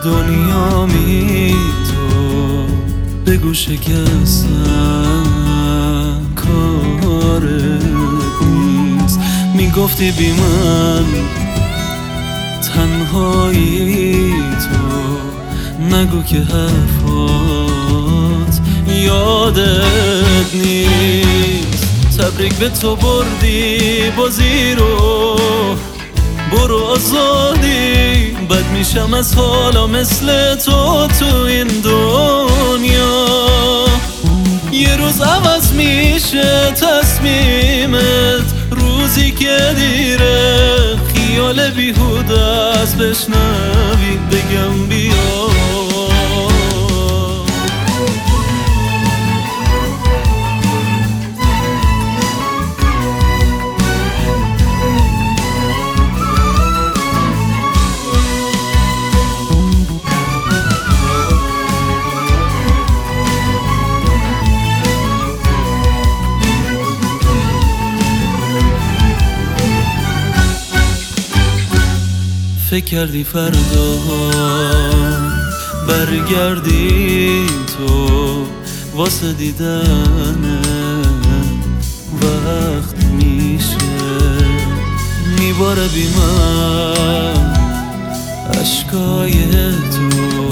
دنیامی تو بگو شکستن کارت نیست. میگفتی بی من تنهایی تو، نگو که حرفات یادت نیست. تبریک به تو بردی بازی رو، برو آزادی. بد میشم از حالا مثل تو این دنیا. یه روز عوض میشه تصمیمت، روزی که دیره خیال بیهوده است بشنوی بگم بیا. فکر کردی فردا برگردی تو، واسه دیدن وقت میشه میباره بی من اشکای تو،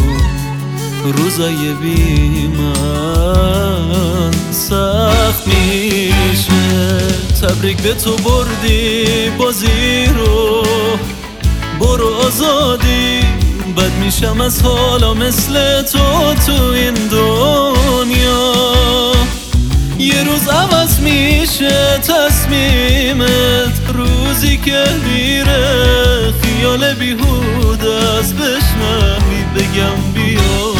روزای بی من سخت میشه. تبریک به تو بردی بازی رو، برو آزادی. بد میشم از حالا مثل تو این دنیا. یه روز عوض میشه تصمیمت، روزی که دیره خیال بیهوده است بشنوی بگم بیا.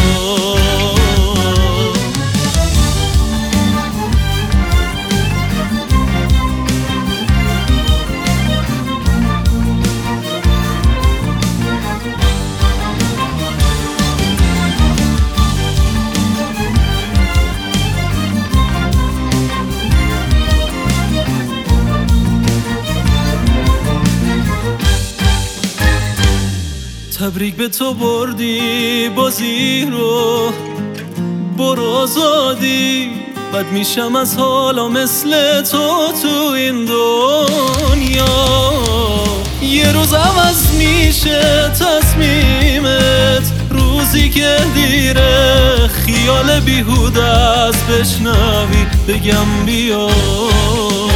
تبریک به تو بردی بازی رو، برو آزادی. بد میشم از حالا مثل تو این دنیا. یه روز عوض میشه تصمیمت، روزی که دیره خیال بیهوده است بشنوی بگم بیا.